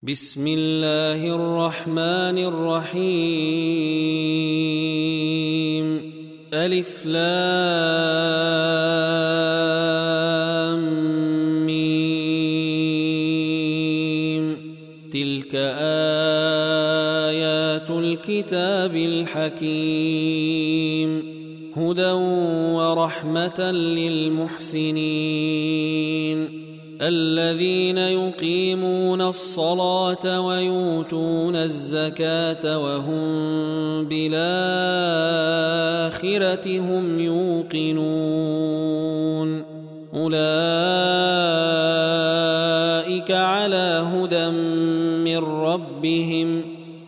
بسم الله الرحمن الرحيم ألف لام ميم تلك آيات الكتاب الحكيم هدى ورحمة للمحسنين الذين يقيمون الصلاة ويؤتون الزكاة وهم بالآخرة هم يوقنون أولئك على هدى من ربهم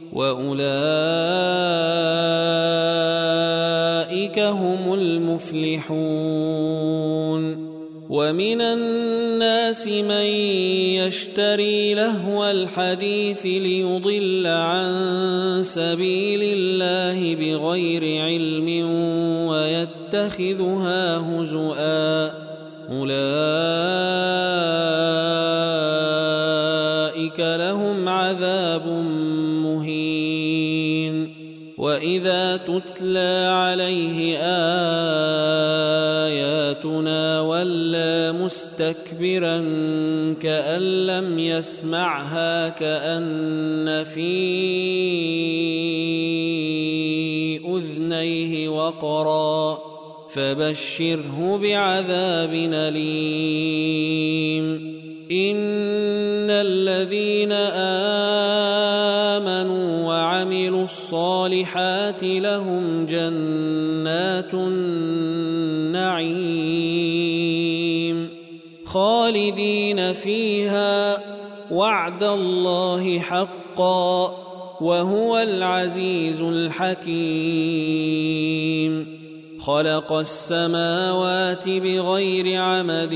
وأولئك هم المفلحون ومن الناس من يشتري لهو الحديث ليضل عن سبيل الله بغير علم ويتخذها هزؤا أولئك لهم عذاب مهين وإذا تتلى عليه آياتنا ولى مستكبرا كأن لم يسمعها كأن في أذنيه وقرا فبشره بعذاب أليم إن الذين آمنوا وعملوا الصالحات لهم جنات النعيم خالدين فيها وعد الله حقا وهو العزيز الحكيم خلق السماوات بغير عمد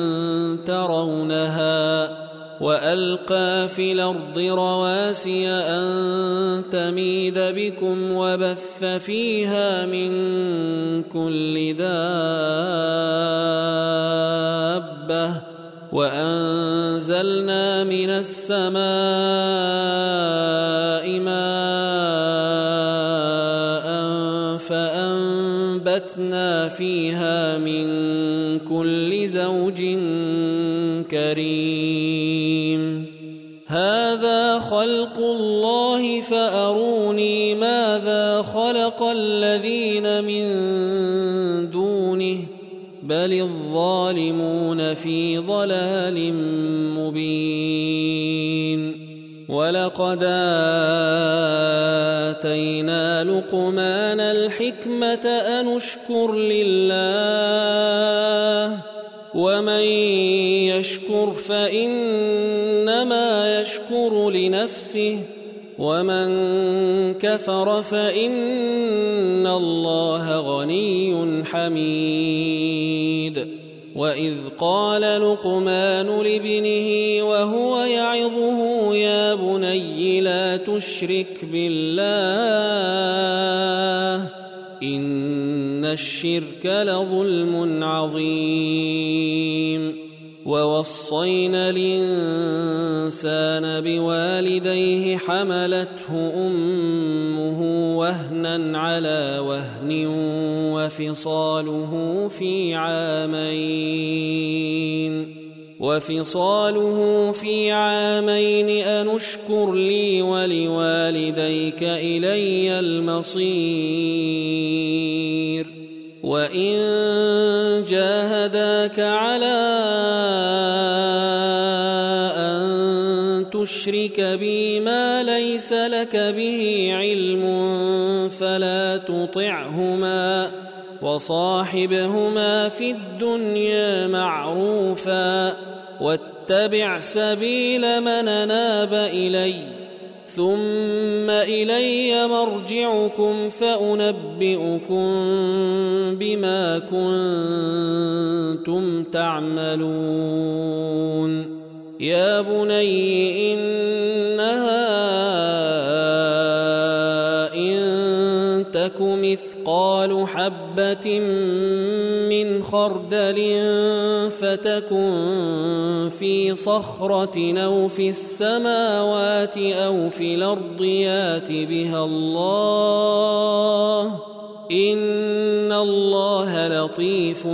ترونها وألقى في الأرض رواسي أن تميد بكم وبث فيها من كل دابة وأنزلنا من السماء ماء فأنبتنا فيها من كل زوج كريم هذا خلق الله فأروني ماذا خلق الذين من دونه بل الظالمون في ضلال مبين ولقد آتينا لقمان الحكمة أن اشكر لله ومن يشكر فإنما يشكر لنفسه ومن كفر فإن الله غني حميد وإذ قال لقمان لابنه وهو يعظه يا بني لا تشرك بالله إن الشرك لظلم عظيم ووصينا الإنسان بوالديه حملته أمه وهنا على وهن وفصاله في عامين أن اشكر لي ولوالديك إلي المصير وإن جاهداك على أن تشرك بي ما ليس لك به علم فلا تطعهما وصاحبهما في الدنيا معروفا واتبع سبيل من أناب إلي ثم إلي مرجعكم فأنبئكم بما كنتم تعملون يا بني إنها إن تك مثقال مثقال حبة من خردل فتكن في صخرة أو في السماوات أو في الأرض يأت بها الله إن الله لطيف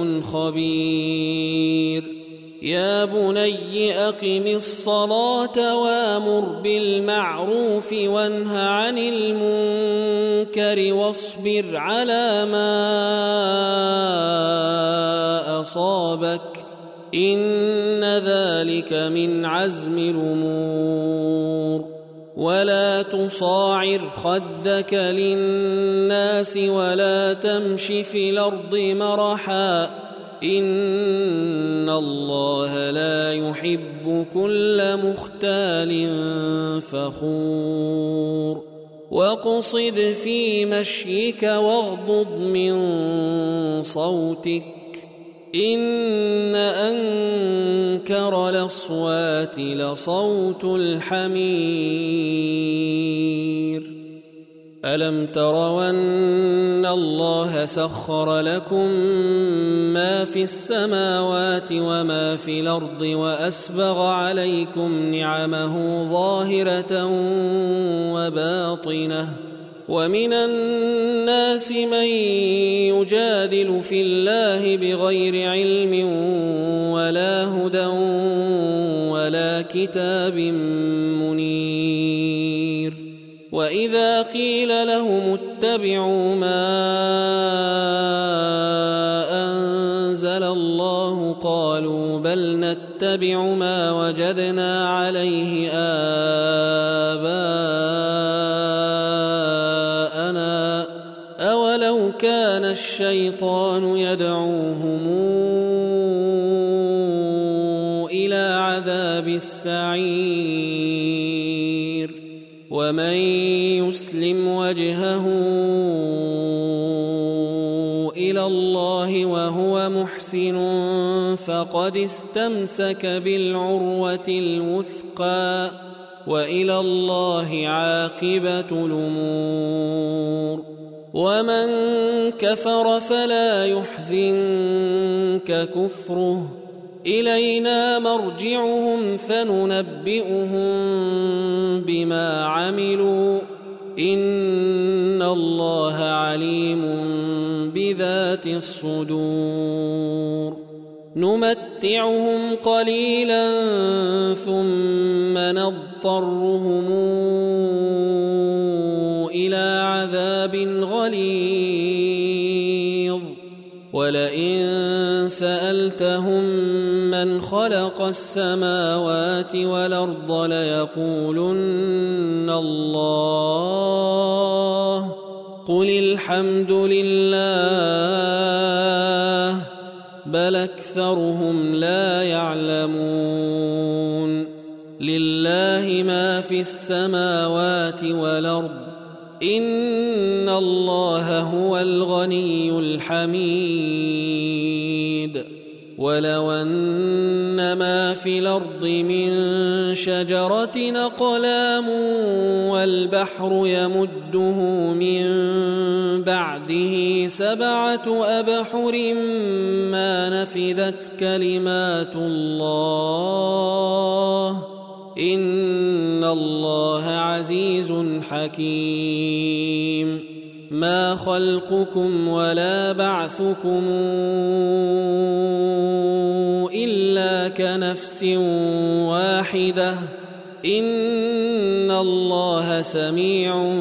خبير يا بني أقم الصلاة وأمر بالمعروف وانه عن المنكر واصبر على ما أصابك إن ذلك من عزم الأمور ولا تصاعر خدك للناس ولا تمش في الأرض مرحا إن الله لا يحب كل مختال فخور واقصد في مشيك واغضض من صوتك إن أنكر الأصوات لصوت الحمير ألم تروا أن الله سخر لكم ما في السماوات وما في الأرض وأسبغ عليكم نعمه ظاهرة وباطنة ومن الناس من يجادل في الله بغير علم ولا هدى ولا كتاب منير وإذا قيل لهم اتبعوا ما أنزل الله قالوا بل نتبع ما وجدنا عليه آباءنا أولو كان الشيطان يدعوهم إلى عذاب السعير ومن يسلم وجهه إلى الله وهو محسن فقد استمسك بالعروة الوثقى وإلى الله عاقبة الأمور ومن كفر فلا يحزنك كفره إلينا مرجعهم فننبئهم بما عملوا إن الله عليم بذات الصدور نمتعهم قليلا ثم نضطرهم إلى عذاب غليظ ولئن سألتهم من خلق السماوات والأرض ليقولن الله قل الحمد لله بل أكثرهم لا يعلمون لله ما في السماوات والأرض إن الله هو الغني الحميد ولو أن ما في الأرض من شجرة أقلام والبحر يمده من بعده 7 أبحر ما نفدت كلمات الله إن الله عزيز حكيم ما خلقكم ولا بعثكم إلا كنفس واحدة إن الله سميع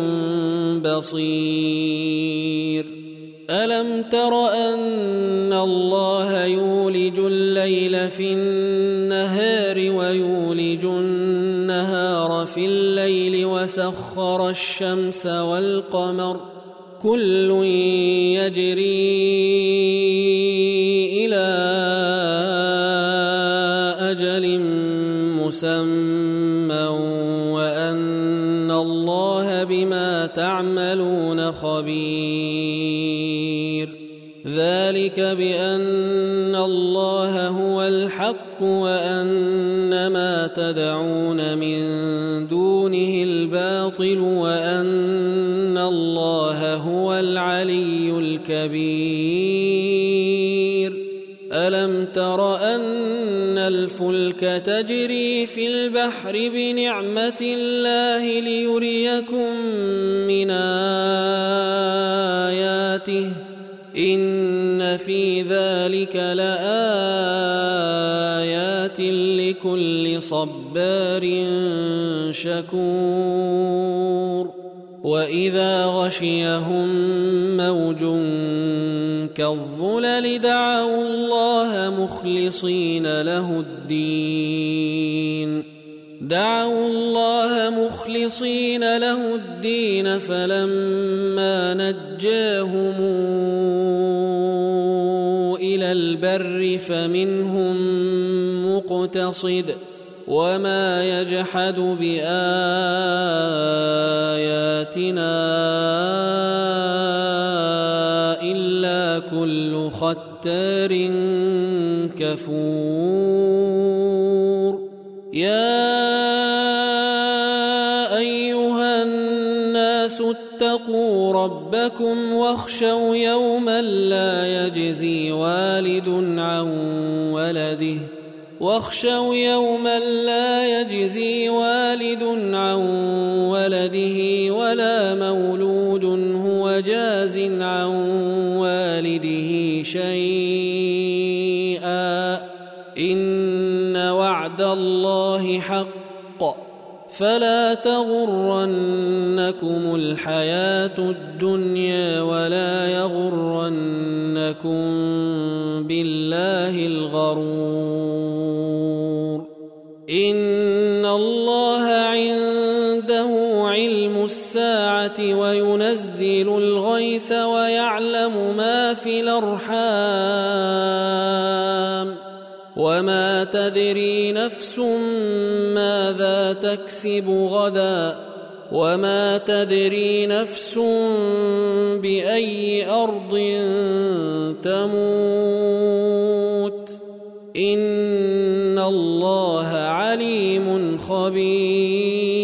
بصير ألم تر أن الله يولج الليل في النهار ويولج النهار في الليل وسخر الشمس والقمر كل يجري إلى أجل مسمى وأن الله بما تعملون خبير ذلك بأن الله هو الحق وأن ما تدعون من دونه الباطل وأن الله هو العلي الكبير كبير ألم تر أن الفلك تجري في البحر بنعمة الله ليريكم من آياته إن في ذلك لآيات لكل صبار شكور وإذا غشيهم موج كالظلل دعوا الله مخلصين له الدين فلما نجاهم إلى البر فمنهم مقتصد وما يجحد بآياتنا إلا كل ختار كفور يا أيها الناس اتقوا ربكم واخشوا يوما لا يجزي والد عن ولده ولا مولود هو جاز عن والده شيئا إن وعد الله حق فلا تغرنكم الحياة الدنيا ولا يغرنكم بالله الغرور إن الله عنده علم الساعة وينزل الغيث ويعلم ما في الأرحام وما تدري نفس ماذا تكسب غدا وما تدري نفس بأي أرض تموت إن الله عليم خبير